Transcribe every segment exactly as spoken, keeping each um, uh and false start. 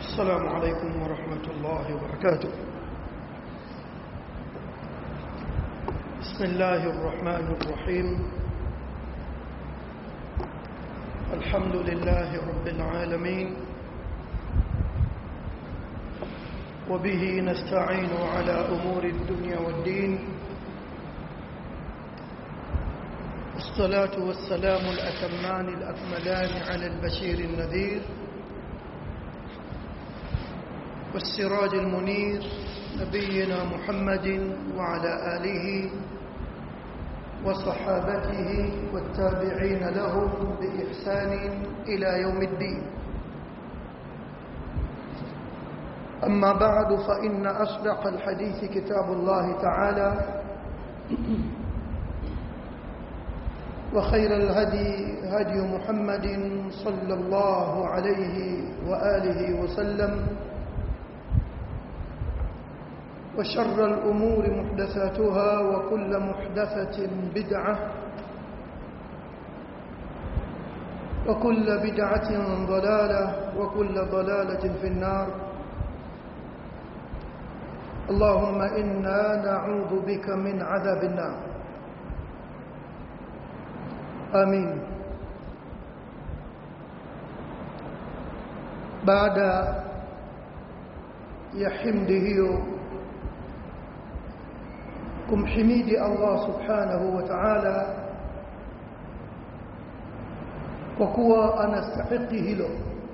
السلام عليكم ورحمة الله وبركاته. بسم الله الرحمن الرحيم. الحمد لله رب العالمين، وبه نستعين على أمور الدنيا والدين، الصلاة والسلام الأتمان الأكملان على البشير النذير والسراج المنير نبينا محمد وعلى آله وصحابته والتابعين لهم بإحسان إلى يوم الدين. أما بعد، فإن أصدق الحديث كتاب الله تعالى، وخير الهدي هدي محمد صلى الله عليه وآله وسلم، وشر الأمور محدثاتها، وكل محدثة بدعة، وكل بدعة ضلالة، وكل ضلالة في النار. اللهم إنا نعوذ بك من عذاب النار. آمين. بعد يحمده kumhimidi Allah subhanahu wa ta'ala kwa kuwa anastahili hilo,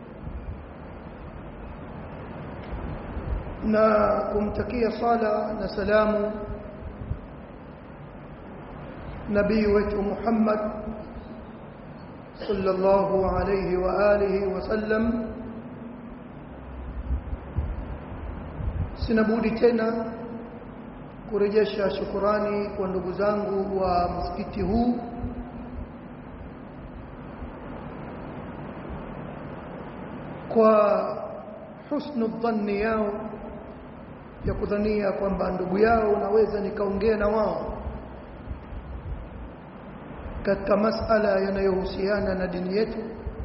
na kumtakia sala na salamu nabii wetu Muhammad sallallahu alayhi wa alihi wa sallam. Sinabudi tena kurejesha shukurani kwa ndugu zangu wa msikiti huu kwa husnu dhanni yao ya kudhania kwamba ndugu yao naweza nikaongea na wao katika masala yanayohusiana na dini yetu,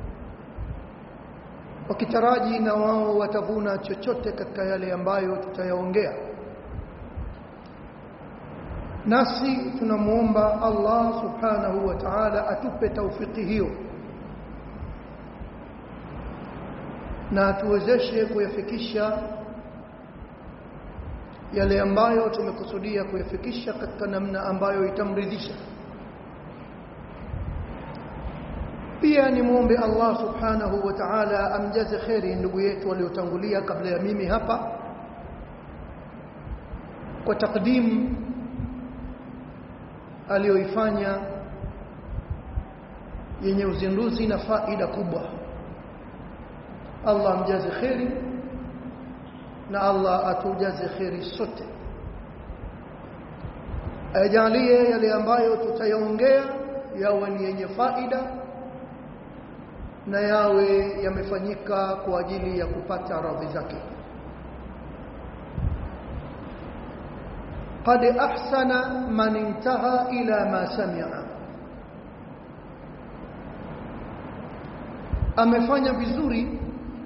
wakitaraji na wao watavuna chochote katika yale ambayo tutayaongea. Nasi tunamuomba Allah subhanahu wa ta'ala atupe taufiki hiyo na atuwezeshe kuyafikisha yale ambayo tumekusudia kuyafikisha katika namna ambayo itamridhisha. Pia ni muombe Allah subhanahu wa ta'ala amjaze khairi ndugu yetu waliotangulia kabla ya mimi hapa kwa takdim aliyoifanya yenye uzinduzi na faida kubwa. Allah amjaze khairi na Allah atujaze khairi sote. Ajalie yale ambayo tutayaongea yawe ni yenye faida na yawe yamefanyika kwa ajili ya kupata radhi zake. قد أحسن من انتهى إلى ما سمع. amefanya vizuri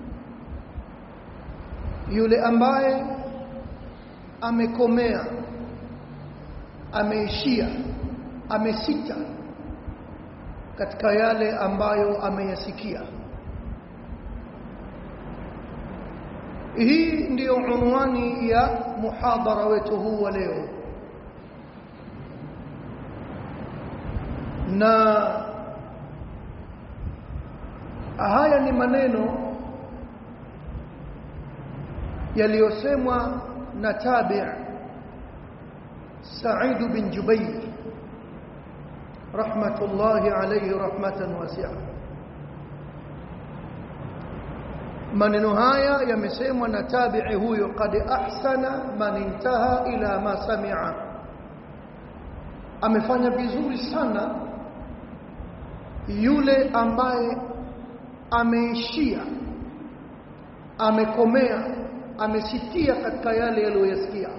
yule ambaye amekomea, ameishia, amesita katika yale ambayo ameyasikia. Hii ndiyo unwani ya muhadhara wetu huu wa leo, na haya ni maneno yaliyosemwa na tabi' Sa'id bin Jubayr rahmatullahi alayhi rahmatan wasi'a. Maneno haya yamesemwa na tabi'i huyo, qad ahsana man intaha ila ma sami'a. Amefanya vizuri sana yule ambaye ameishia, amekomea, amesitia katika yale aliyoyasikia.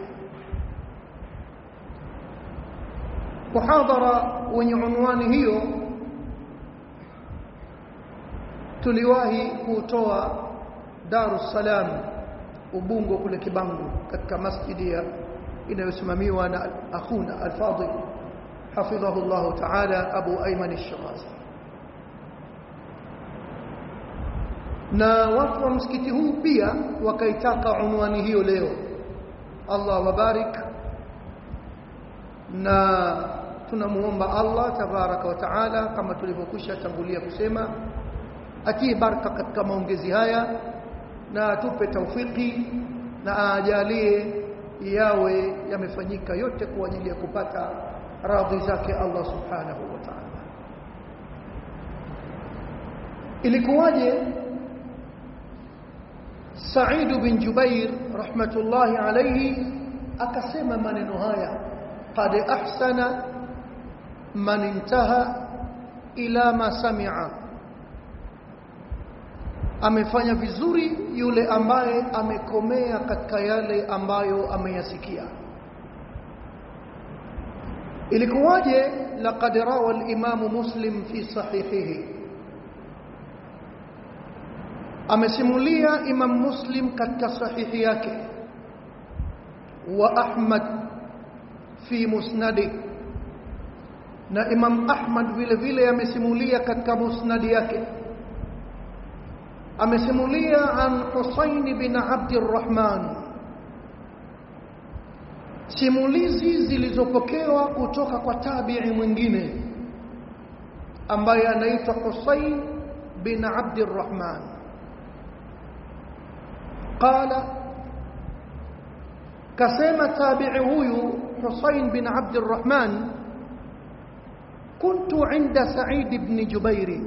Muhadhara wenye unwani hiyo tuliwahi kutoa Darus Salam Ubungo kule Kibangu, katika masjidi inayosimamiwa na akhuna al-Fadil hafidhahu Allah ta'ala Abu Ayman al-Shirazi. Na watu wa msikiti huu pia wakaitaka unwani hiyo leo. Allah wabarik, na tunamuomba Allah tabaraka wa taala kama tulivyokwisha tangulia kusema atie baraka katika maongezi haya na atupe taufiki na ajalie yawe yamefanyika yote kwa ajili ya kupata radhi zake Allah subhanahu wa ta'ala. Ilikuwaje Sa'id bin Jubair rahmatullahi alayhi akasema maneno haya, qad ahsana man intaha ila ma sami'a, amefanya vizuri yule ambaye amekomea katika yale ambayo ameyasikia. Ilikuwaje? Laqad rawa al-Imam Muslim fi sahihihi, amesimulia Imam Muslim katika sahihi yake, wa Ahmad fi musnadi, na Imam Ahmad vile vile amesimulia katika musnadi yake. Amesimulia an Husayn bin Abdurrahman, simulizi zilizopokewa kutoka kwa tabi'i mwingine ambaye anaitwa Husayn bin Abdurrahman. Qala, kasema tabi'i huyu Husayn bin Abdurrahman, kuntu inda Sa'id ibn Jubair,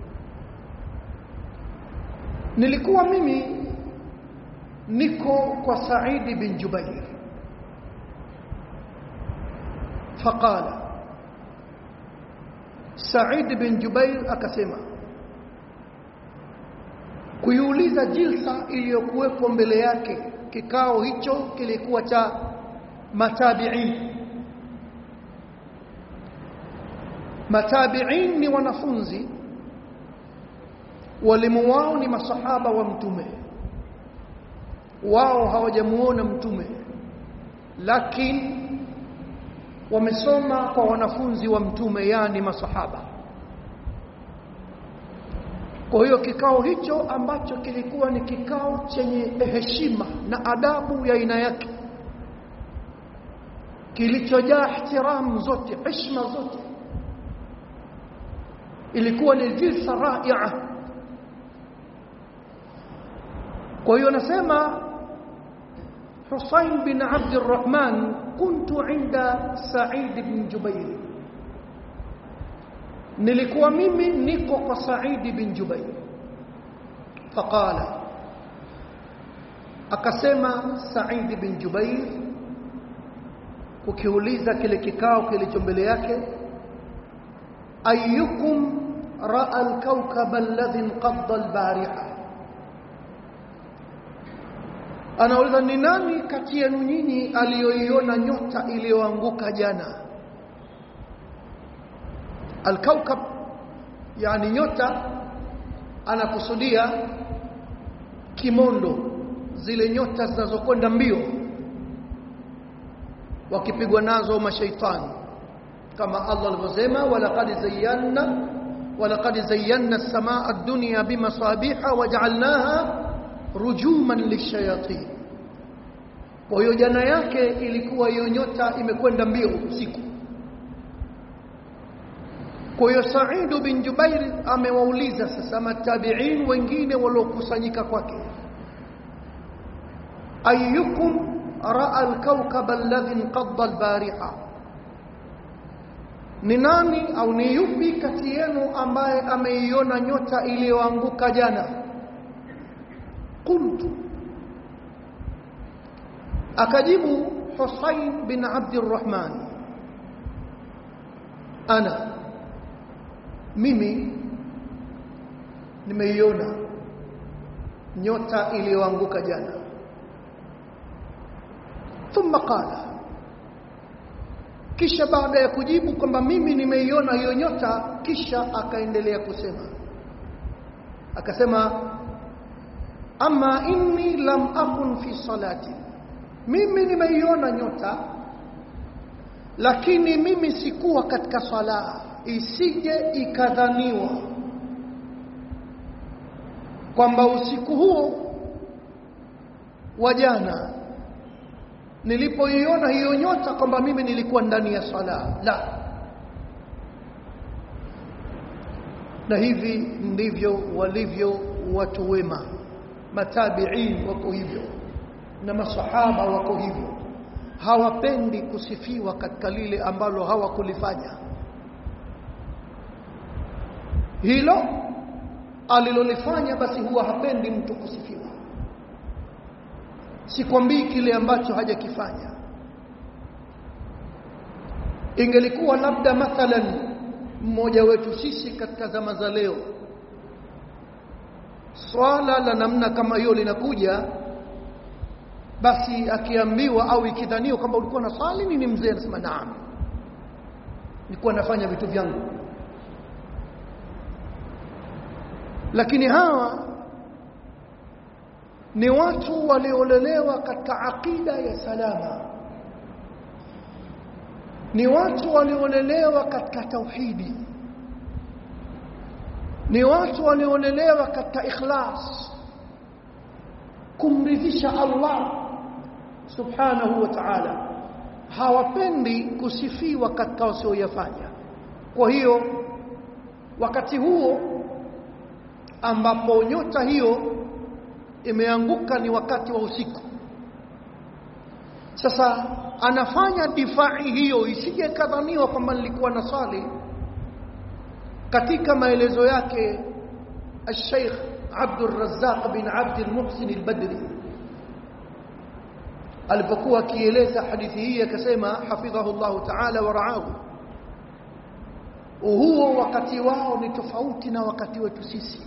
nilikuwa mimi niko kwa Sa'id bin Jubair. Faqala, Sa'id bin Jubair akasema, kuiuliza jilsa iliyokuwepo mbele yake. Kikao hicho kilikuwa cha matabi'in. Matabi'in ni wanafunzi, walimu wao ni masahaba wa mtume. Wao hawajamuona mtume, lakini wamesoma kwa wanafunzi wa mtume, yani masahaba. Kwa hiyo kikao hicho ambacho kilikuwa ni kikao chenye heshima na adabu ya aina yake, kilichojaa ihtiram zote, heshima zote, ilikuwa ni jilsa ra'i'a. Kwa hiyo nasema Husayn bin Abdurrahman, kuntu inda Sa'id bin Jubair, nilikuwa mimi niko kwa Sa'id bin Jubair. Faqala, akasema Sa'id bin Jubair kukiuliza kile kikao kilicho mbele yake, ayyukum ra'a al-kawkab alladhi inqadda al-bariha, anauliza ni nani kati yenu nyinyi aliyoiona nyota iliyoanguka jana? Al-kawkab yani nyota, anakusudia kimondo, zile nyota zinazokwenda mbio wakipigwa nazo mashaitani, kama Allah alivyosema, walaqad zayyana walaqad zayyana as-samaa ad-dunya bimasabiha waja'alnaha rujuman lishayatin. Kwa hiyo jana yake ilikuwa hiyo nyota imekwenda mbio usiku. Kwa hiyo Sa'id bin Jubair amewauliza sasa matabi'in wengine waliokusanyika kwake, ayyukum ra'a al-kawkab alladhi inqadda al-bariha, ni nani au ni yupi kati yenu ambaye ameiona nyota iliyoanguka jana? Qultu, akajibu Husayn bin Abdurrahman, ana, mimi nimeiona nyota iliyoanguka jana. Thumma qala, kisha baada ya kujibu kwamba mimi nimeiona hiyo nyota, kisha akaendelea kusema, akasema ama inni lam akun fi salati, mimi nimeiona nyota lakini mimi sikuwa katika sala, isije ikadhaniwa kwamba usiku huo wa jana nilipoiona hiyo nyota kwamba mimi nilikuwa ndani ya sala. La, na hivi ndivyo walivyo watu wema. Matabi'in wako hivyo na masahaba wako hivyo, hawapendi kusifiwa katika lile ambalo hawakulifanya. Hilo alilolifanya basi huwa hapendi mtu kusifiwa. Sikwambii kile ambacho hajakifanya. Ingelikuwa labda mathalan mmoja wetu sisi katika zama za leo, swala la namna kama hiyo linakuja, basi akiambiwa au ikidhaniwa kwamba ulikuwa na swali nini, mzee anasema naam, nilikuwa nafanya vitu vyangu. Lakini hawa ni watu waliolelewa katika akida ya salama, ni watu waliolelewa katika tauhidi, ni watu waliolelewa katika ikhlas, kumridhisha Allah subhanahu wa ta'ala. Hawapendi kusifiwa katika wasioyafanya. Kwa hiyo wakati huo ambapo nyota hiyo imeanguka ni wakati wa usiku. Sasa anafanya difai hiyo isije kadhaniwa kwamba nilikuwa na swali. Katika maelezo yake al-Sheikh Abdul Razzaq bin Abd al-Muhsin al-Badri alipokuwa akieleza hadithi hii akasema hafidhahu Allah ta'ala wa ra'ahu, huo wakati wao ni tofauti na wakati wetu sisi.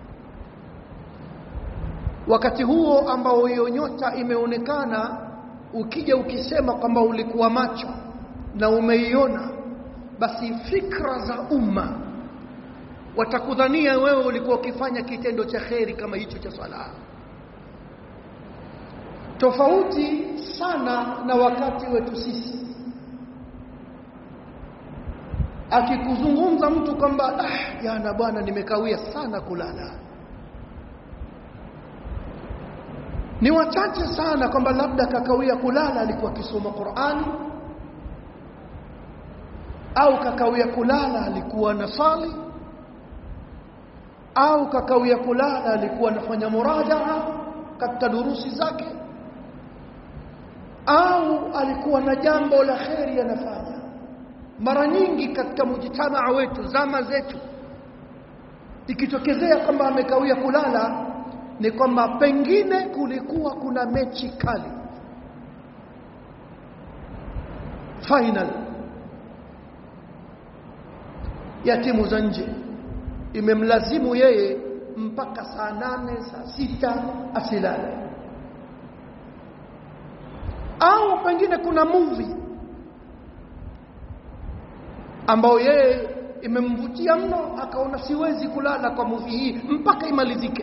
Wakati huo ambao hiyo nyota imeonekana, ukija ukisema kwamba ulikuwa macho na umeiona, basi fikra za umma watakudhania wewe ulikuwa ukifanya kitendo cha kheri kama hicho cha sala. Tofauti sana na wakati wetu sisi. Akikuzungumza mtu kwamba ah, jana bwana nimekawia sana kulala, ni wachache sana kwamba labda kakawia kulala alikuwa akisoma Qur'ani, au kakawia kulala alikuwa nasali, au kakawia kulala alikuwa anafanya murajaa katika durusi zake, au alikuwa na jambo la kheri anafanya. Mara nyingi katika mujtamaa wetu, zama zetu, ikitokezea kwamba amekawia kulala ni kwamba pengine kulikuwa kuna mechi kali, final ya timu za nje, imemlazimu yeye mpaka saa nane saa sita asilale. Au pengine kuna movie ambao yeye imemvutia mno, akaona siwezi kulala kwa movie hii mpaka imalizike.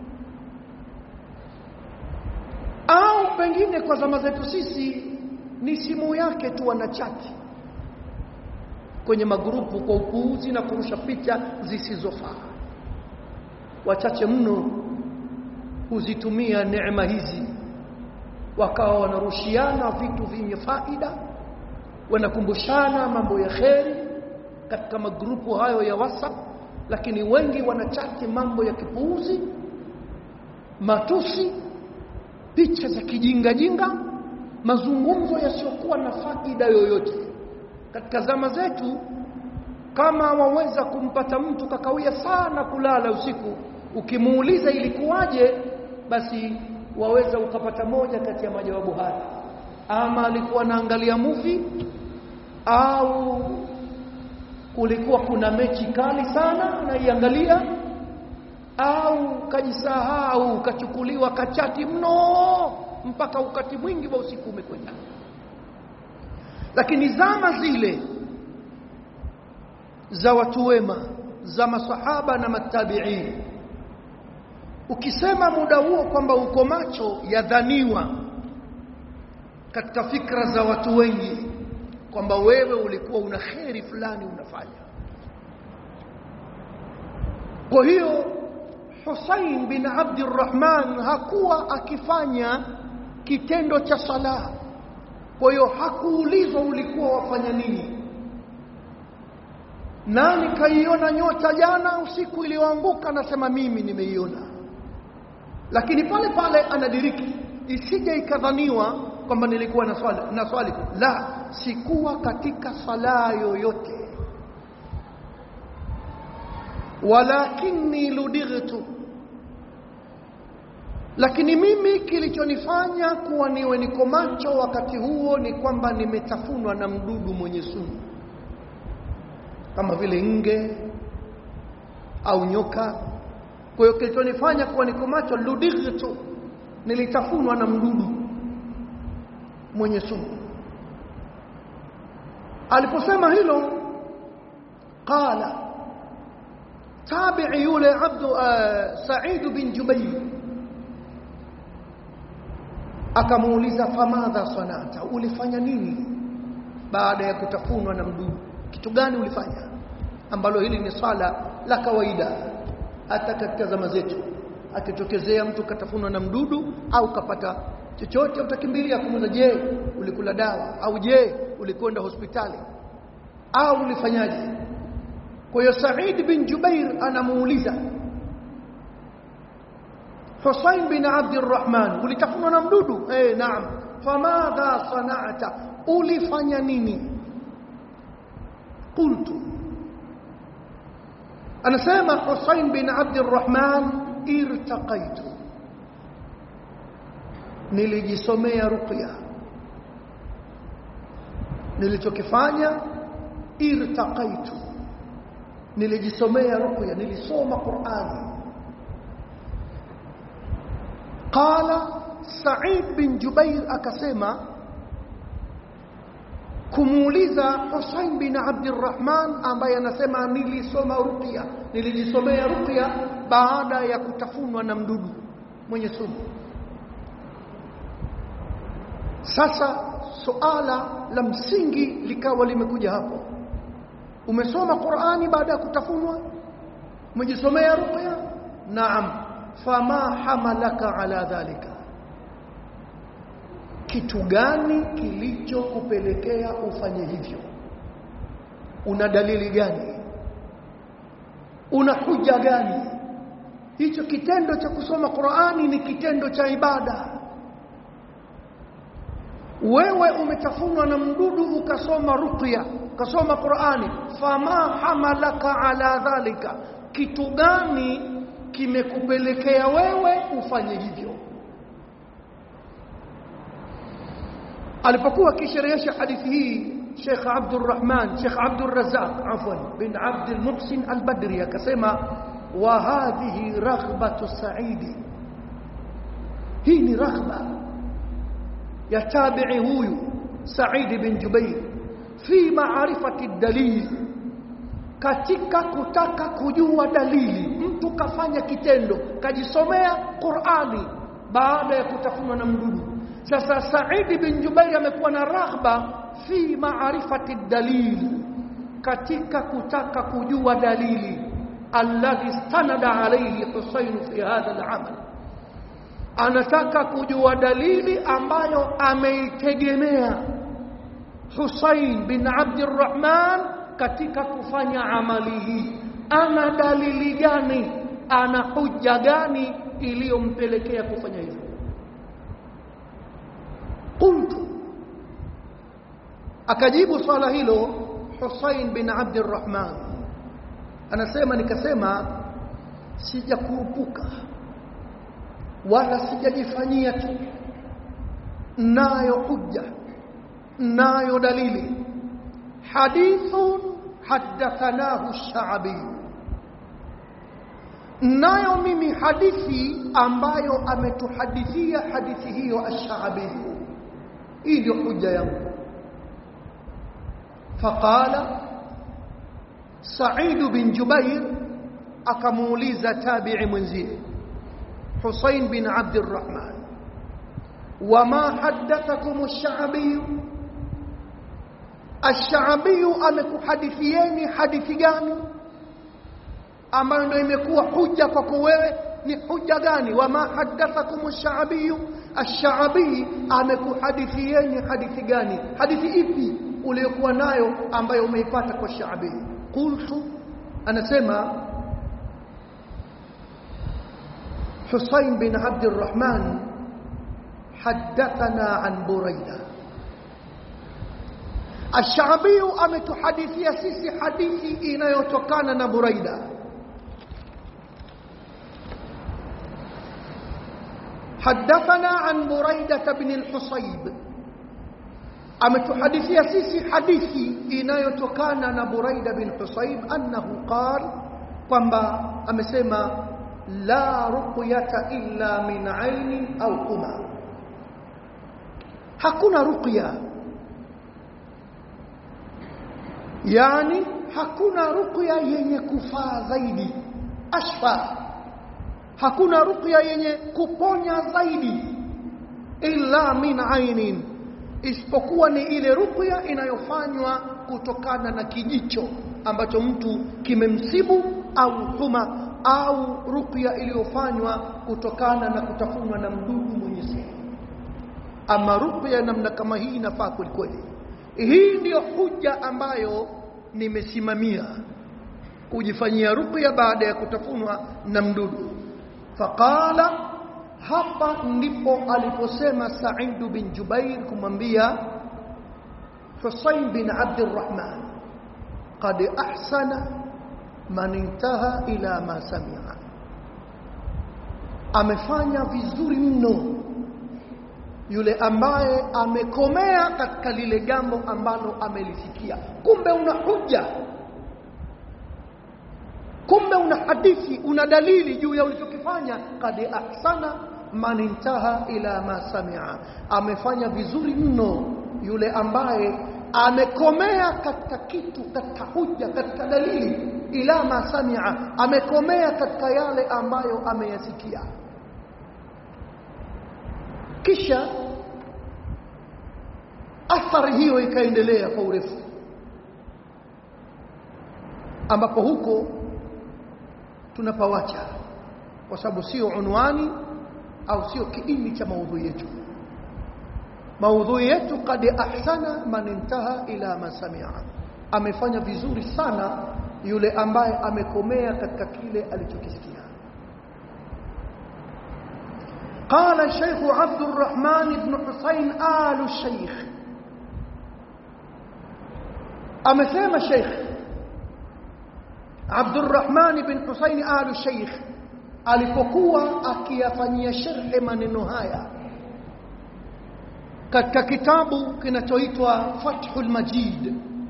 Au pengine kwa zama zetu sisi ni simu yake tu anachati kwenye magrupu kwa upuuzi na kurusha picha zisizofaa. Wachache mno huzitumia neema hizi, wakawa wanarushiana vitu vyenye faida, wanakumbushana mambo ya kheri katika magrupu hayo ya WhatsApp. Lakini wengi wanachati mambo ya kipuuzi, matusi, picha za kijinga jinga, mazungumzo yasiyokuwa na faida yoyote. Katika zama zetu, kama waweza kumpata mtu kakawia sana kulala usiku, ukimuuliza ilikuwaje, basi waweza ukapata moja kati ya majawabu haya: ama alikuwa anaangalia movie, au kulikuwa kuna mechi kali sana anaiangalia, au kajisahau kachukuliwa kachati mno mpaka wakati mwingi wa usiku umekwenda. Lakini zama zile za watu wema, za masahaba na matabi'in, ukisema muda huo kwamba uko macho, yadhaniwa katika fikra za watu wengi kwamba wewe ulikuwa una kheri fulani unafanya. Kwa hiyo Husayn bin Abdurrahman hakuwa akifanya kitendo cha sala. Kwa hiyo hakuulizwa ulikuwa wafanya nini. Nani kaiona nyota jana usiku iliyoanguka? Nasema mimi nimeiona. Lakini pale pale anadiriki, isije ikadhaniwa kwamba nilikuwa na swali na swali la, sikuwa katika sala yoyote. Walakinni ludightu, lakini mimi kilichonifanya kuwa niwe niko macho wakati huo ni kwamba nimetafunwa na mdudu mwenye sumu, kama vile nge au nyoka. Kwa hiyo kilichonifanya kuwa niko macho, ludightu, nilitafunwa na mdudu mwenye sumu. Aliposema hilo, qala tabi'i yule Abdu uh, Sa'id bin Jubayr akamuuliza, famadha sanata, ulifanya nini baada ya kutafunwa na mdudu? Kitu gani ulifanya? Ambalo hili ni swala la kawaida hata katika zama zetu. Akitokezea mtu katafunwa na mdudu au kapata chochote, utakimbilia kumuuliza, je, ulikula dawa? Au je, ulikwenda hospitali? Au ulifanyaje? Kwa hiyo Sa'id bin Jubair anamuuliza Husayn bin Abdurrahman, ulitafunwa na mdudu? Eh, naam. Famadha sana'ata, ulifanya nini? Qultu, anasema Husayn bin Abdurrahman, irtaqaitu, nilijisomea ruqya. Nilichokifanya, irtaqaitu, nilijisomea ruqya, nilisoma Qur'ani. Qala Sa'id bin Jubair akasema, kumuuliza Husayn bin Abdurrahman ambaye anasema nilisoma ruqya, nilijisomea ruqya baada ya kutafunwa na mdudu mwenye sumu. Sasa suala la msingi likawa limekuja hapo. Umesoma Qur'ani baada ya kutafunwa? Umejisomea ruqya? Naam. Fama hamalaka ala dhalika, kitu gani kilichokupelekea ufanye hivyo? Una dalili gani? Una hujja gani? Hicho kitendo cha kusoma Qur'ani ni kitendo cha ibada. Wewe umetafunwa na mdudu ukasoma ruqya, ukasoma Qur'ani, fama hamalaka ala dhalika, kitu gani kimekupelekea wewe ufanye hivyo? Alipokuwa kisherehesha hadithi hii Sheikh Abdurrahman Sheikh Abdul Razzaq afwan bin Abd al-Muhsin al-Badri akasema, wa hadhihi raghbatu Sa'id, hii ni raghba ya tabi'i huyu Sa'id bin Jubair fi ma'rifati ad-dalil, katika kutaka kujua dalili. Mtu kafanya kitendo, kajisomea Qur'ani baada ya kutafunwa na mdudu. Sasa Sa'id bin Jubair amekuwa na raghba fi ma'rifati dalil, katika kutaka kujua dalili alladhi stanada alayhi Husayn fi hadha al-amal. Anataka kujua dalili ambayo ameitegemea Husayn bin Abdurrahman katika kufanya amali hii. Ana dalili gani? Ana hujja gani iliyompelekea kufanya hivyo? Qultu, akajibu swala hilo Husayn bin Abdurrahman, anasema nikasema, sijakurupuka wala sijajifanyia tu, nayo hujja, nayo dalili. Hadithun haddathanahu ash-Sha'bi, nayo mimi hadithi ambayo ametuhadithia hadithi hiyo ash-Sha'bi. Hii ndio hujja yangu. Faqala Sa'id bin Jubair akamuuliza tabi'i mwenzie, Husayn bin Abd al-Rahman, wama haddathakum ash-Sha'bi, ash-Sha'bi amekuhadithieni hadithi gani ambayo ndio imekuwa hujja kwako wewe? Ni hujja gani? Wama haddathakum ash-Sha'bi, ash-Sha'bi amekuhadithieni hadithi gani? Hadithi ipi uliyokuwa nayo ambayo umeipata kwa Sha'bi? Qultu, anasema Husayn bin Abd al-Rahman حدثنا عن بريدة. الشعبي ametuhadithia sisi hadithi inayotokana na Buraida. حدثنا عن بريدة بن الحصيب, ametuhadithia sisi hadithi inayotokana na Buraida bin Husayb annahu qala, kwamba amesema la ruqyata illa min aini au huma, hakuna ruqya, yani hakuna ruqya yenye kufaa zaidi, ashfa, hakuna ruqya yenye kuponya zaidi, illa min ainin, isipokuwa ni ile ruqya inayofanywa kutokana na kijicho ambacho mtu kimemsibu, au huma, au ruqya iliyofanywa kutokana na kutafunwa na mdudu mwenye sumu. Ama ruqya namna kama hii inafaa kweli kweli. Hii ndio hujja ambayo nimesimamia, kujifanyia ruqya baada ya kutafunwa na mdudu. Faqala, hapa ndipo aliposema Sa'id bin Jubair kumwambia Husayn bin Abd al-Rahman, qad ahsana man intaha ila ma sami'a, amefanya vizuri mno yule ambaye amekomea katika lile jambo ambalo amelisikia. Kumbe una hujja, kumbe una hadithi, una dalili juu ya ulichokifanya. Qad ahsana man intaha ila ma sami'a, amefanya vizuri mno yule ambaye amekomea katika kitu, katika hujja, katika dalili. Ila ma sami'a, amekomea katika yale ambayo ameyasikia. Kisha athari hiyo ikaendelea kwa urefu, ambapo huko tunapawacha kwa sababu sio unwani au sio kiini cha maudhui yetu. Maudhui yetu qad ahsana man intaha ila ma sami'a, amefanya vizuri sana yule ambaye amekomea katika kile alichokisikia. قال الشيخ عبد الرحمن بن حسين آل الشيخ, amesema Sheikh عبد الرحمن بن حسين آل الشيخ alipokuwa akiyafanyia sharh maneno haya katika kitabu kinachoitwa Fathul Majid.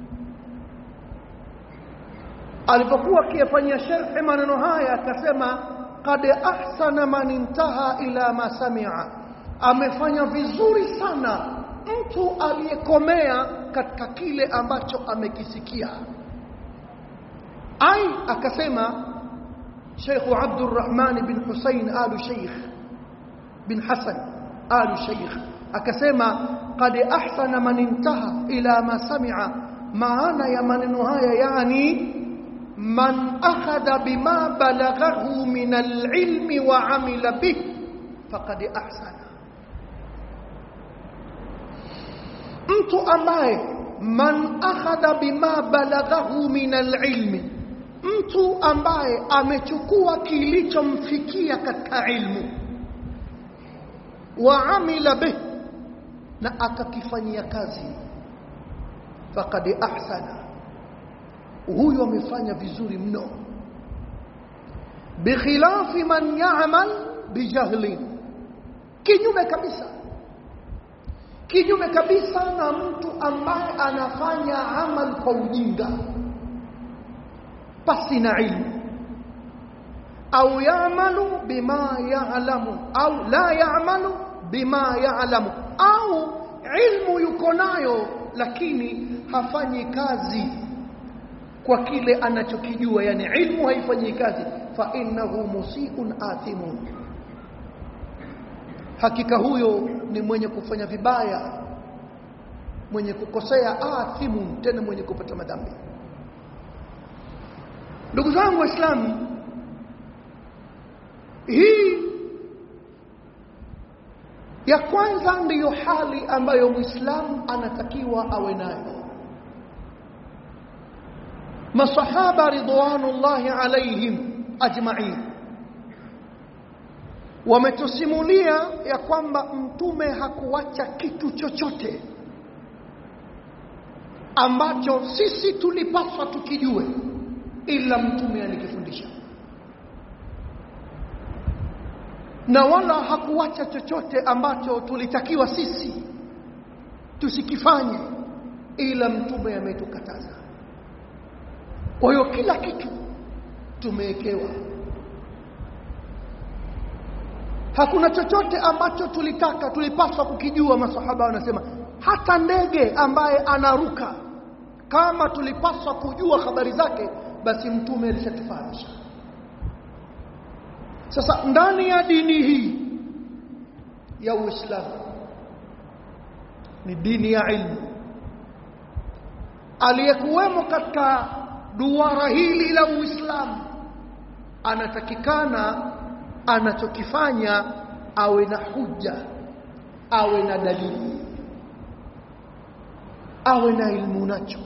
Alipokuwa akiyafanyia sharh maneno haya akasema qad ahsana man intaha ila ma sami'a, amefanya vizuri sana mtu aliyekomea katika kile ambacho amekisikia. Ai, akasema Sheikh Abdul Rahman bin Husayn Al Sheikh bin Hasan Al Sheikh, akasema qad ahsana man intaha ila ma sami'a, maana ya maneno haya yani man akhadha bima balaghahu min al-ilmi wa amila bih faqad ahsana, mtu ambaye man akhadha bima balaghahu min al-ilmi, mtu ambaye amechukua kilichomfikia katika ilmu, wa amila bih, na akakifanyia kazi, faqad ahsana, huyo amefanya vizuri mno. Bikhilafi man ya'mal bijahlin, kinyume kabisa, kinyume kabisa na mtu ambaye anafanya amal kwa ujinga pasi na ilmu, au ya'malu bima ya'lamu au la ya'malu bima ya'lamu, au ilmu yuko nayo lakini hafanyi kazi kwa kile anachokijua, yani ilmu haifanyi kazi. Fa innahu musii'un athimun, hakika huyo ni mwenye kufanya vibaya, mwenye kukosea, athimu, tena mwenye kupata madhambi. Ndugu zangu Waislamu, hii ya kwanza ndiyo hali ambayo Muislamu anatakiwa awe nayo. Masahaba ridwanullahi alaihim ajma'in wametusimulia ya kwamba mtume hakuacha kitu chochote ambacho sisi tulipaswa tukijue ila mtume alikifundisha, na wala hakuacha chochote ambacho tulitakiwa sisi tusikifanye ila mtume ametukataza. Kwa hiyo kila kitu tumewekewa. Hakuna chochote ambacho tulitaka tulipaswa kukijua. Masahaba wanasema hata ndege ambaye anaruka, kama tulipaswa kujua habari zake, basi mtume alishatufahamisha. Sasa ndani ya dini hii ya Uislamu, ni dini ya ilmu, aliyekuwemo katika duara hili la Uislamu anatakikana anachokifanya awe na hujja, awe na dalili, awe na ilmu nacho.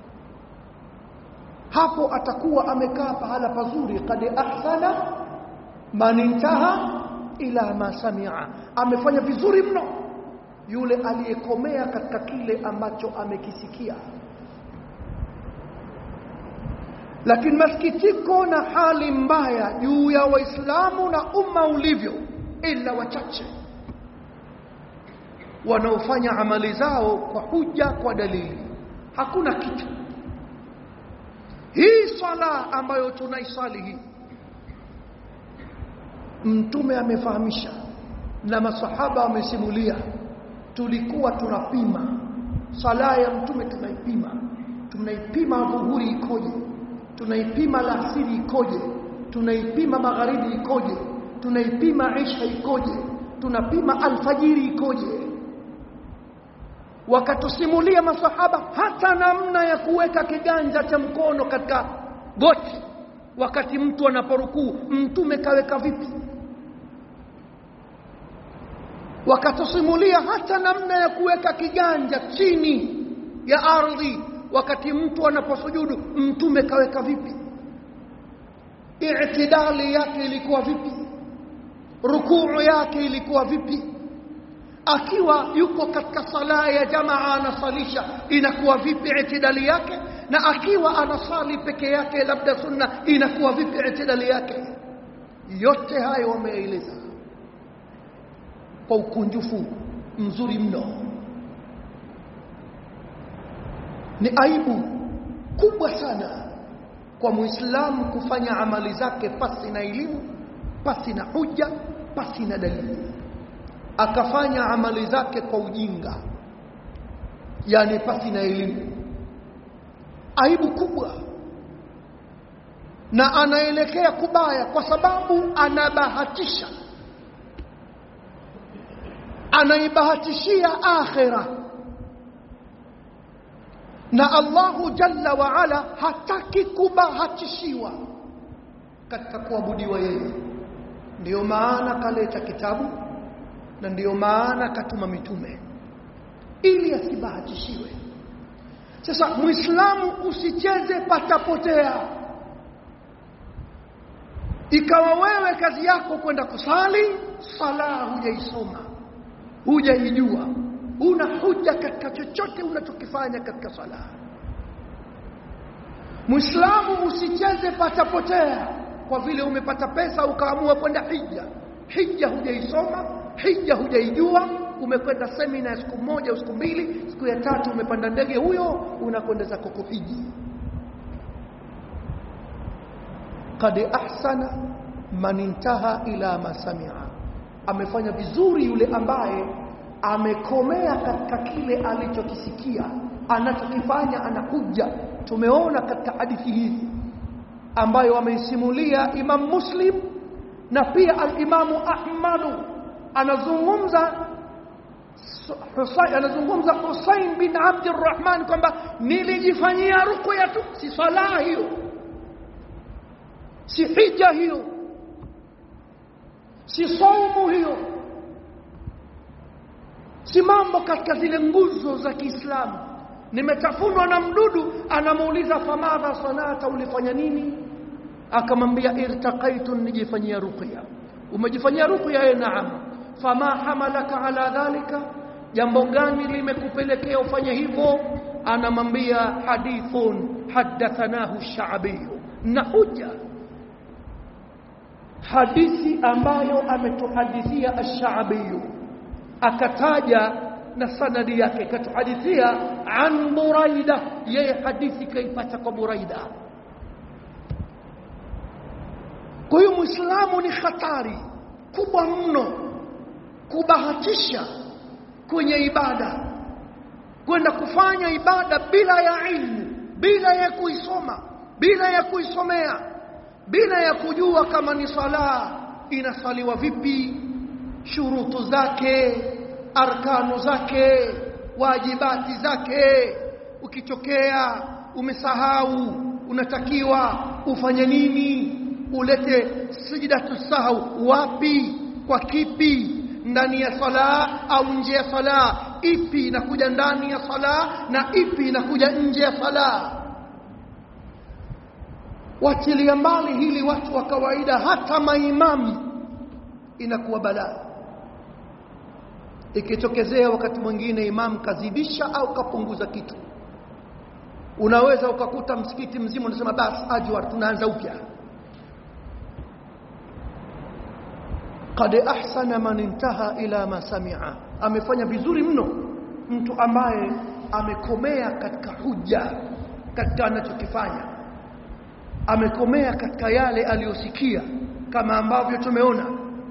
Hapo atakuwa amekaa pahala pazuri. Qad ahsana man intaha ila ma sami'a, amefanya vizuri mno yule aliyekomea katika kile ambacho amekisikia. Lakini masikitiko na hali mbaya juu ya Waislamu na umma ulivyo, ila wachache wanaofanya amali zao kwa hujja, kwa dalili. Hakuna kitu. Hii sala ambayo tunaisali hii, mtume amefahamisha na masahaba wamesimulia. Tulikuwa tunapima sala ya mtume, tunaipima tunaipima dhuhuri ikoje, tunaipima alasiri ikoje, tunaipima magharibi ikoje, tunaipima isha ikoje, tunapima alfajiri ikoje. Wakatusimulia masahaba hata namna ya kuweka kiganja cha mkono katika goti wakati mtu anaporukuu, mtume kaweka vipi. Wakatusimulia hata namna ya kuweka kiganja chini ya ardhi wakati mtu anaposujudu, mtume kaweka vipi. I'tidali yake ilikuwa vipi, rukuu yake ilikuwa vipi. Akiwa yuko katika sala ya jamaa anasalisha, inakuwa vipi i'tidali yake, na akiwa anasali peke yake labda sunna, inakuwa vipi i'tidali yake. Yote hayo wameeleza kwa ukunjufu mzuri mno. Ni aibu kubwa sana kwa Muislamu kufanya amali zake pasi na elimu, pasi na hujja, pasi na dalili. Akafanya amali zake kwa ujinga, yani pasi na elimu. Aibu kubwa, na anaelekea kubaya kwa sababu anabahatisha, anaibahatishia akhira. Na Allahu Jalla wa Ala hataki kubahatishiwa katika kuabudiwa yeye. Ndiyo maana kaleta kitabu, na ndiyo maana katuma mitume ili asibahatishiwe. Sasa Muislamu usicheze patapotea. Ikawa wewe kazi yako kwenda kusali, sala hujaisoma, hujaijua, una hujja katika chochote unachokifanya katika sala. Muislamu usicheze patapotea kwa vile umepata pesa ukaamua kwenda hija. Hija hujaisoma, hija hujaijua, umekwenda semina ya siku moja au siku mbili, siku ya tatu umepanda ndege, huyo unakwenda zako kuhiji. Qad ahsana man intaha ila ma sami'a, amefanya vizuri yule ambaye amekomea katika kile alichokisikia, anachokifanya ana hujja. Tumeona katika hadithi hizi ambayo wameisimulia Imam Muslim na pia al-Imam Ahmad anazungumza Husayn anazungumza Husayn bin Abd al-Rahman kwamba nilijifanyia ruqya tu, si sala hiyo, si hija hiyo, si saumu hiyo, si mambo katika zile nguzo za Kiislamu. Nimetafunwa na mdudu, anamuuliza famadha sanata, ulifanya nini? Akamwambia irtaqaitu, nijifanyia ruqya. Umejifanyia ruqya? Eh, naam. Fama hamalaka ala dhalika, jambo gani limekupelekea ufanye hivyo? Anamwambia hadithun hadathanahu ash-Sha'bi, na hujja, hadithi ambayo ametuhadithia ash-Sha'bi, akataja na sanadi yake, katuhadithia an Buraida, yeye hadithi kaipata kwa Buraida. Kwa hiyo Muislamu ni hatari kubwa mno kubahatisha kwenye ibada, kwenda kufanya ibada bila ya ilmu, bila ya kuisoma, bila ya kuisomea, bila ya kujua kama ni sala inasaliwa vipi, shurutu zake, arkanu zake, wajibati zake. Ukitokea umesahau, unatakiwa ufanye nini? Ulete sajdatu sahau wapi, kwa kipi, ndani ya sala au nje ya sala? Ipi inakuja ndani ya sala na ipi inakuja nje ya sala? Watilia mbali hili watu wa kawaida, hata maimamu inakuwa balaa. Ikitokezea wakati mwingine imam kazidisha au kapunguza kitu, unaweza ukakuta msikiti mzima unasema basi ajwar, tunaanza upya. Qad ahsana man intaha ila ma sami'a, amefanya vizuri mno mtu ambaye amekomea katika hujja, katika anachokifanya, amekomea katika yale aliyosikia, kama ambavyo tumeona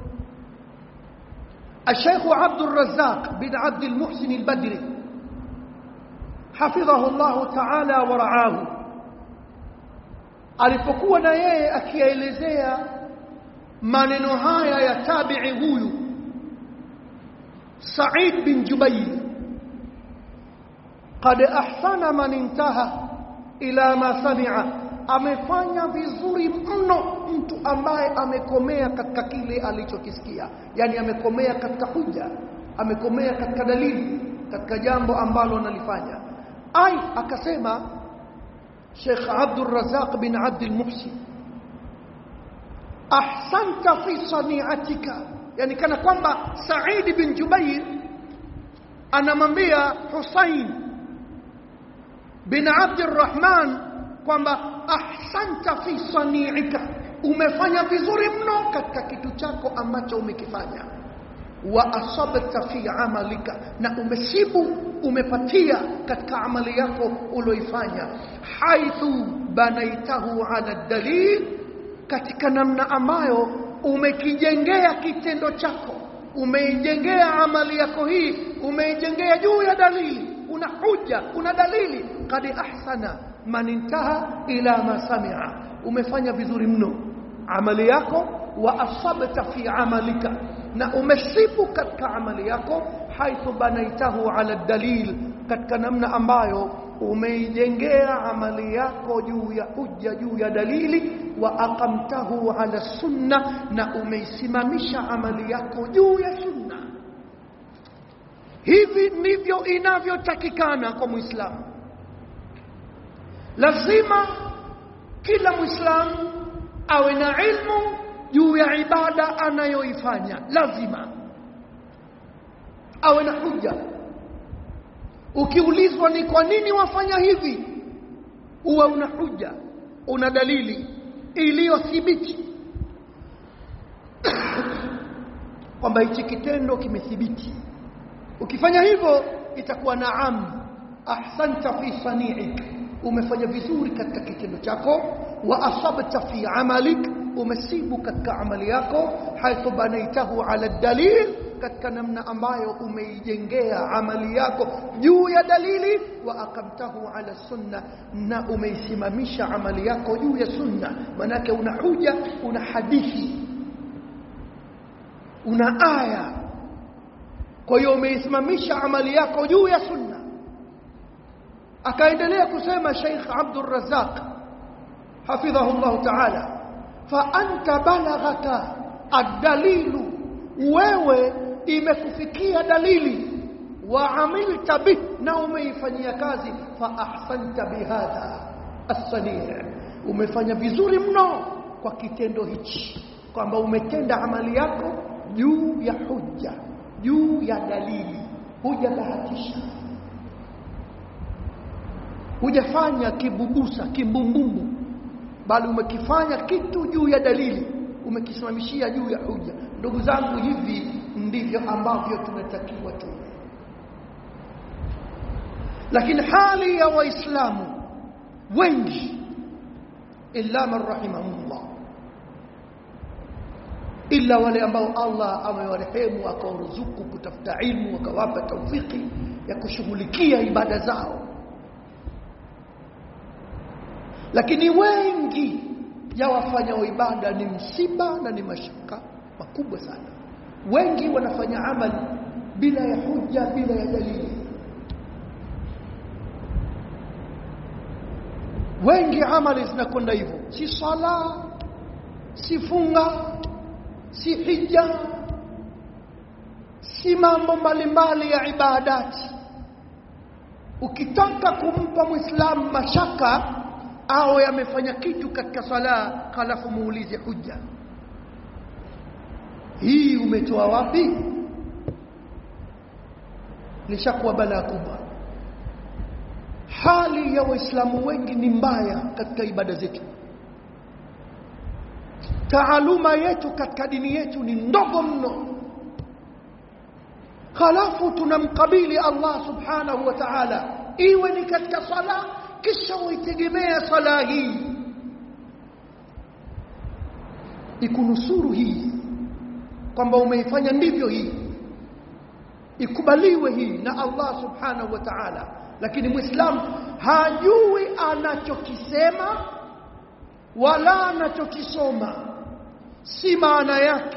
الشيخ عبد الرزاق بن عبد المحسن البدري حفظه الله تعالى ورعاه, alipokuwa na yeye akielezea maneno haya ya tabi'i huyu Sa'id bin Jubayr, qad ahsana man intaha ila ma sami'a, amefanya vizuri mno mtu ambaye amekomea katika kile alichokisikia, yani amekomea katika hujja, amekomea katika dalili, katika jambo ambalo analifanya. Ai, akasema Sheikh Abdul Razzaq bin Abdul Muhsin, ahsanta fi sani'atika, yani kana kwamba Sa'id bin Jubayr anamwambia Husayn bin Abdul Rahman kwamba ahsanta fi sani'ika, umefanya vizuri mno katika kitu chako ambacho umekifanya. Wa asabta fi amalika, na umesibu, umepatia katika amali yako uloifanya. Haithu banaitahu ala dalil, katika namna ambayo umekijengea kitendo chako, umeijengea amali yako hii, umeijengea juu ya dalili, una hujja, una dalili. Qad ahsana man intaha ila ma sami'a, umefanya vizuri mno amali yako. Wa asabta fi amalika, na umesibu katika amali yako. Haithu banaitahu ala dalil, katika namna ambayo umeijengea amali yako juu ya hujja, juu ya dalili. Wa aqamtahu ala sunna, na umeisimamisha amali yako juu ya sunna. Hivi ndivyo inavyotakikana kwa Muislamu. Lazima kila Muislamu awe na ilmu juu ya ibada anayoifanya, lazima awe na hujja. Ukiulizwa ni kwa nini wafanya hivi, uwe una hujja, una dalili iliyothibiti kwamba hichi kitendo kimethibiti. Ukifanya hivyo itakuwa naam, ahsanta fi sani'ik, umefanya vizuri katika kitendo chako. Wa asabta fi amalik, umesibu katika amali yako. Haithu banaitahu ala dalil, katika namna ambayo umeijengea amali yako juu ya dalili. Wa aqamtahu ala sunna, na umeisimamisha amali yako juu ya sunna. Manake una hujja, una hadithi, una aya kwa hiyo umeisimamisha amali yako juu ya sunna. Akaendelea kusema Sheikh Abdul Razzaq hafidhahu Allah ta'ala, fa anta balaghaka ad-dalilu, wewe imekufikia dalili, wa amilta bih, na umeifanyia kazi, fa ahsanta bihadha as-sani', umefanya vizuri mno kwa kitendo hichi, kwamba umetenda amali yako juu ya hujja, juu ya dalili, hujabahatisha, hujafanya kibubusa kimbumbumu, bali umekifanya kitu juu ya dalili, umekisimamishia juu ya hujja. Ndugu zangu, hivi ndivyo ambavyo tunatakiwa tuwe. Lakini hali ya waislamu wengi, illa man rahimahullah, illa wale ambao Allah amewarehemu akawaruzuku kutafuta ilmu, akawapa tawfiki ya kushughulikia ibada zao, lakini wengi ya wafanya ibada ni msiba na ni mashaka makubwa sana. Wengi wanafanya amali bila ya hujja, bila ya dalili. Wengi amali zinakwenda hivyo, si sala, si funga, si hija, si mambo mbalimbali ya ibadati. Ukitaka kumpa Muislamu mashaka au yamefanya kitu katika sala, halafu muulize hujja, hii umetoa wapi? Lishakuwa balaa kubwa. Hali ya waislamu wengi ni mbaya katika ibada zetu. Taaluma yetu katika dini yetu ni ndogo mno. Halafu tunamkabili Allah subhanahu wa ta'ala, iwe ni katika sala, kisha uitegemea sala hii ikunusuru, hii kwamba umeifanya ndivyo, hii ikubaliwe hii na Allah subhanahu wa ta'ala. Lakini Muislamu hajui anachokisema wala anachokisoma, si maana yake.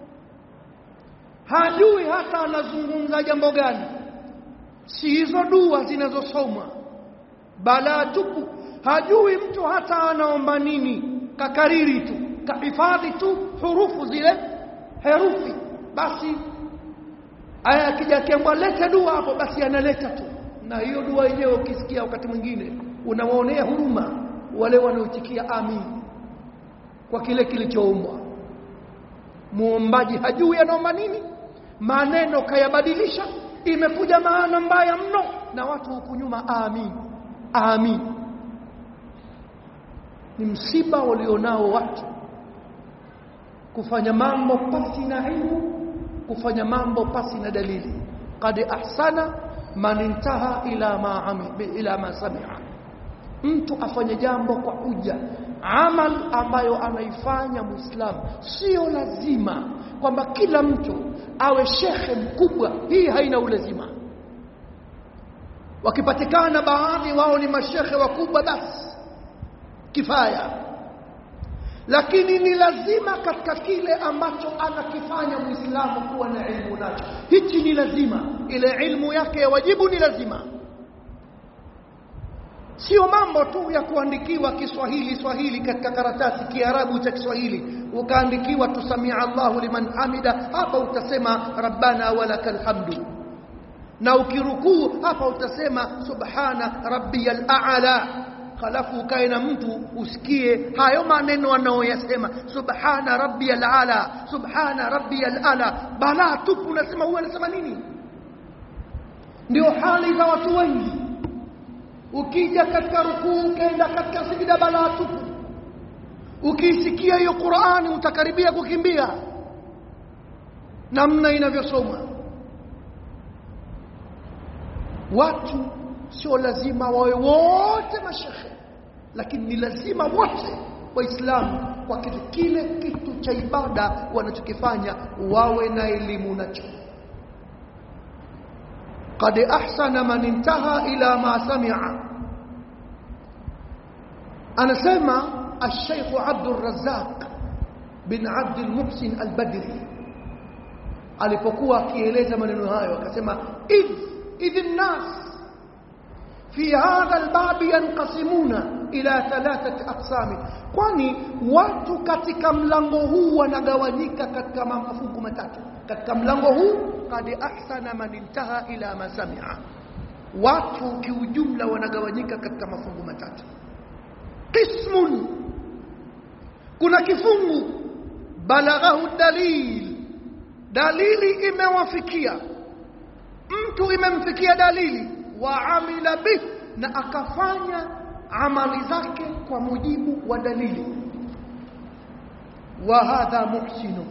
Hajui hata anazungumza jambo gani, si hizo dua zinazosomwa, bala tupu. Hajui mtu hata anaomba nini, kakariri tu, kahifadhi tu hurufu zile herufi, basi aya akija kiambwa leta dua hapo, basi analeta tu. Na hiyo dua yenyewe ukisikia wakati mwingine unawaonea huruma wale wanaoitikia amin kwa kile kilichoombwa. Muombaji hajui anaomba nini, maneno kayabadilisha, imekuja maana mbaya mno, na watu huku nyuma amin amin. Ni msiba walionao watu, kufanya mambo pasi na ilmu, kufanya mambo pasi na dalili. Qad ahsana man intaha ila ma amil ila ma sami'a, mtu afanye jambo kwa hujja, amal ambayo anaifanya Muislamu. Sio lazima kwamba kila mtu awe shekhe mkubwa, hii haina ulazima. Wakipatikana baadhi wao ni mashekhe wakubwa, basi kifaya. Lakini ni lazima katika kile ambacho anakifanya Muislamu kuwa na ilmu nacho. Hichi ni lazima, ile ilmu yake ya wajibu ni lazima. Sio mambo tu ya kuandikiwa Kiswahili Swahili katika karatasi, Kiarabu cha Kiswahili ukaandikiwa tusamia Allahu liman hamida, hapa utasema rabbana walakal hamdu, na ukirukuu hapa utasema subhana rabbiyal a'la. Halafu ukae na mtu usikie hayo maneno anayoyasema, subhana rabbiyal a'la, subhana rabbiyal a'la, bala tupu. Unasema huyu anasema nini? Ndio hali za watu wengi. Ukija katika rukuu, ukaenda katika sijida, bala tupu. Ukisikia hiyo Qur'ani utakaribia kukimbia namna inavyosoma. Watu sio lazima wawe wote mashekhe, lakini ni lazima wote Waislamu kwa kitu kile kitu cha ibada wanachokifanya wawe na elimu nacho. Qad ahsana man intaha ila ma sami'a. Anasema الشيخ عبد الرزاق بن عبد المحسن البدري alipokuwa akieleza maneno hayo akasema idh idhin nas fi hadha albab yanqasimuna ila thalathati aqsam, kwani watu katika mlango huu wanagawanyika katika mafungu matatu. Katika mlango huu qad ahsana man intaha ila ma sami'a, watu kiujumla wanagawanyika katika mafungu matatu. Qismun, kuna kifungu balaghahu dalil, dalili imewafikia mtu, imemfikia dalili, wa amila bih, na akafanya amali zake kwa mujibu wa dalili. Wa hadha muhsinu,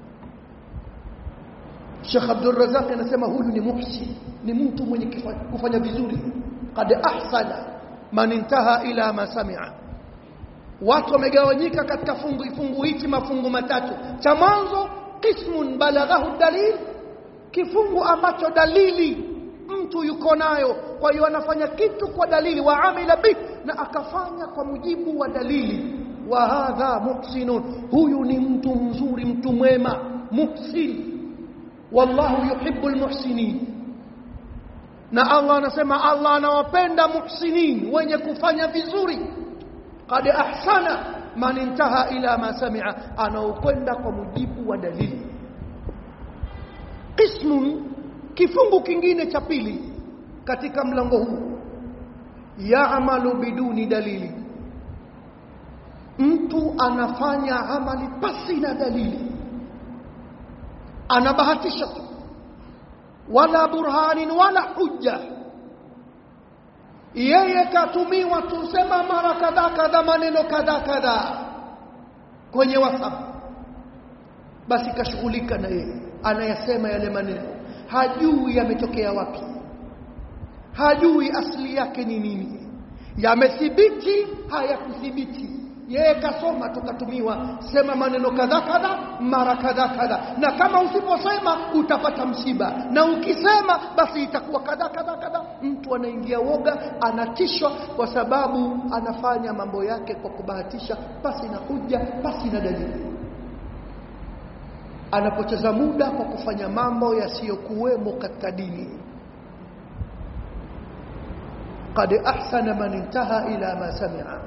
Sheikh Abdul Razak anasema huyu ni muhsin, ni mtu mwenye kufanya vizuri. Qad ahsana man intaha ila ma sami'a. Watu wamegawanyika katika fungu fungu hichi mafungu matatu. Cha mwanzo qismun balaghahu dalil, kifungu ambacho dalili mtu yuko nayo, kwa hiyo anafanya kitu kwa dalili. Wa amila bih, na akafanya kwa mujibu wa dalili. Wa hadha muhsinun, huyu ni mtu mzuri, mtu mwema, muhsin. Wallahu yuhibbul muhsinin, na Allah anasema Allah anawapenda muhsinin, wenye kufanya vizuri. Qad ahsana man intaha ila ma sami'a, anaokwenda kwa mujibu wa dalili. Qismun, kifungu kingine cha pili katika mlango huu, ya'malu biduni dalili, mtu anafanya amali pasi na dalili, anabahatisha tu, wala burhanin wala hujja. Yeye katumiwa tusema mara kadha kadha maneno kadha kadha kwenye WhatsApp, basi kashughulika na yeye, anayasema yale maneno, hajui yametokea wapi, hajui asili yake ni nini, yamethibiti hayakuthibiti. Yeye kasoma tukatumiwa, sema maneno kadha kadha mara kadha kadha, na kama usiposema utapata msiba, na ukisema basi itakuwa kadha kadha kadha. Mtu anaingia woga, anatishwa kwa sababu anafanya mambo yake kwa kubahatisha, basi na hujja, basi na dalili. Anapoteza muda kwa kufanya mambo yasiyokuwemo katika dini. Qad ahsana man intaha ila ma sami'a.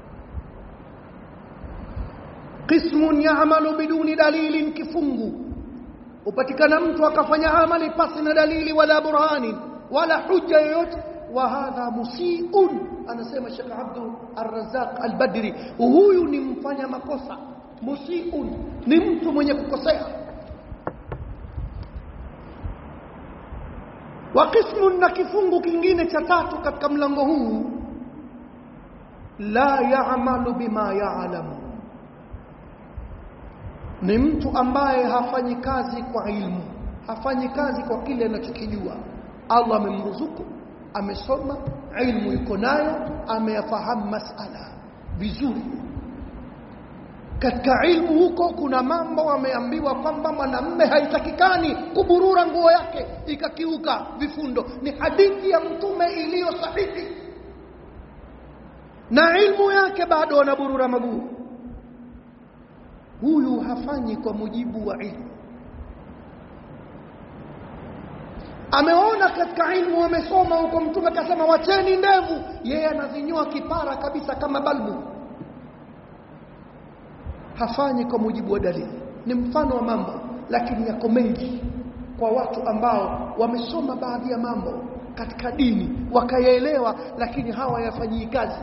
Qismun ya'malu biduni dalilin, kifungu upatikana mtu akafanya amali pasi na dalili, wala burhani wala hujja yoyote. Wa hadha musii'un, anasema Sheikh Abdul Arrazzaq Al-Badri, huyu ni mfanya makosa. Musii'un ni mtu mwenye kukosea. Wa qismun, na kifungu kingine cha tatu katika mlango huu, la ya'malu bima ya'lamu, ni mtu ambaye hafanyi kazi kwa ilmu, hafanyi kazi kwa kile anachokijua. Allah amemruzuku, amesoma, ilmu yuko nayo, ameyafahamu masala vizuri. Katika ilmu huko kuna mambo ameambiwa kwamba mwanamume haitakikani kuburura nguo yake ikakiuka vifundo, ni hadithi ya Mtume iliyo sahihi, na ilmu yake bado anaburura maguu. Huyu hafanyi kwa mujibu wa ilmu. Ameona katika ilmu, amesoma huko, Mtume akasema wacheni ndevu, yeye anazinyoa kipara kabisa kama balbu. Hafanyi kwa mujibu wa dalili. Ni mfano wa mambo, lakini yako mengi kwa watu ambao wamesoma baadhi ya mambo katika dini wakayaelewa, lakini hawayafanyii kazi.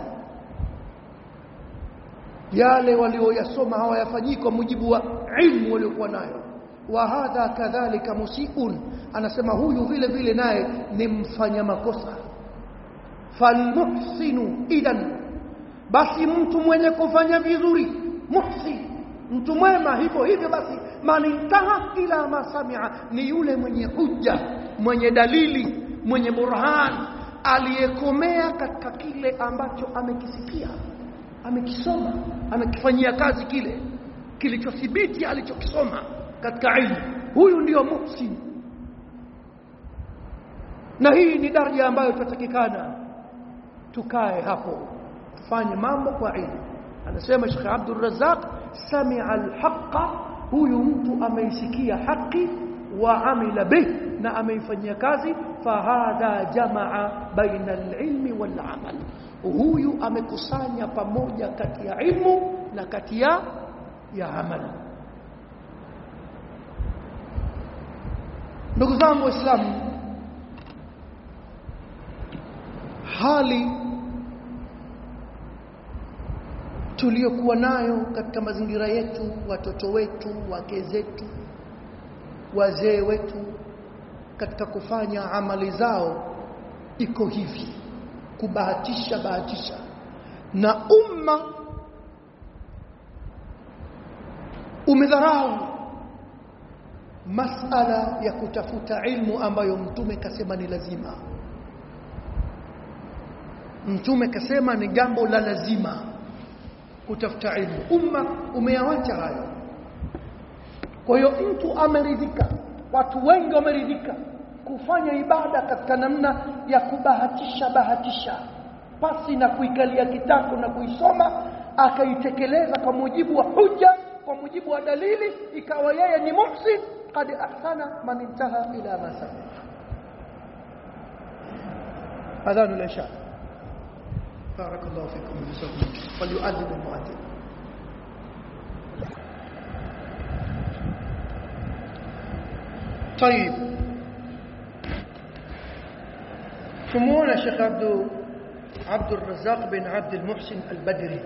Yale walioyasoma hawayafanyii kwa mujibu wa ilmu waliokuwa nayo. Wa hadha kadhalika musii'un, anasema huyu vile vile naye ni mfanya makosa. Falmuhsinu idan, basi mtu mwenye kufanya vizuri, muhsin, mtu mwema hivyo hivyo, basi manintaha ila ma sami'a, ni yule mwenye hujja, mwenye dalili, mwenye burhan, aliyekomea katika kile ambacho amekisikia, amekisoma, amekifanyia kazi kile kilichothibiti alichokisoma katika ilmu. Huyu ndio muhsin, na hii ni daraja ambayo tunatakikana tukae hapo, tufanye mambo kwa ilmu. Anasema Sheikh Abdul Razzaq, sami'a al-haqqa, huyu mtu ameisikia haki, wa amila bih, na ameifanyia kazi, fahadha jamaa baina al-ilmi wal amal, huyu amekusanya pamoja kati ya ilmu na kati ya ya amali. Ndugu zangu Waislamu, hali tuliyokuwa nayo katika mazingira yetu, watoto wetu, wake zetu, wazee wetu, katika kufanya amali zao iko hivi, kubahatisha bahatisha, na umma umedharau masala ya kutafuta ilmu ambayo mtume kasema ni lazima. Mtume kasema ni jambo la lazima kutafuta ilmu. Umma umeawacha hayo. Kwa hiyo mtu ameridhika, watu wengi wameridhika kufanya ibada katika namna ya kubahatisha bahatisha, pasi na kuikalia kitako na kuisoma, akaitekeleza kwa mujibu wa hujja, kwa mujibu wa dalili, ikawa yeye ni muhsin. Qad ahsana man intaha ila ma sami. adhan al-isha. barakallahu fikum wa jazakum. falyu'adhdhib al-mu'adhdhib. طيب ثمونا شيخ عبد عبد الرزاق بن عبد المحسن البدري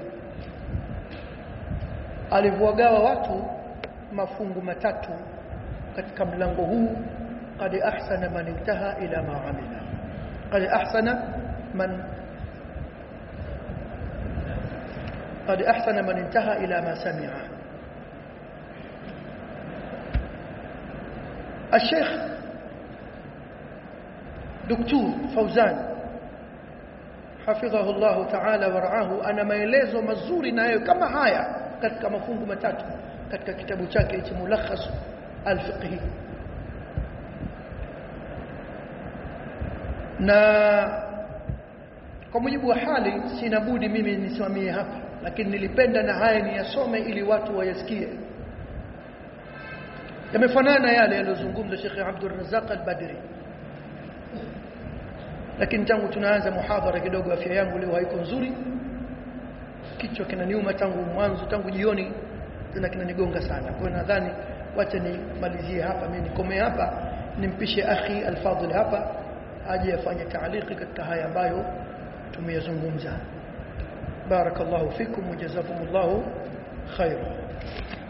alivyogawa watu mafungu matatu katika mlango huu. qad ahsana man intaha ila ma amila, qad ahsana man qad ahsana man intaha ila ma sami'a. الشيخ دكتور فوزان حفظه الله تعالى ورعاه ana maelezo mazuri nayo kama haya katika mafungu matatu katika kitabu chake cha Mulakhas al-Fiqhi. Na kwa mujibu wa hali sina budi mimi nisimamie hapa, lakini nilipenda na haya niyasome ili watu wayasikie. Yamefanana yale yaliyozungumza Sheikh Abdul Razzaq al-Badri, lakini tangu tunaanza muhadhara kidogo afya yangu leo haiko nzuri, kichwa kinaniuma tangu mwanzo, tangu jioni tena kinanigonga sana. Kwa hiyo nadhani wacha nimalizie hapa, mimi nikome hapa, nimpishe akhi al-Fadhil hapa aje afanye taaliki katika haya ambayo tumeyazungumza. barakallahu fikum wa jazakumullahu khairan.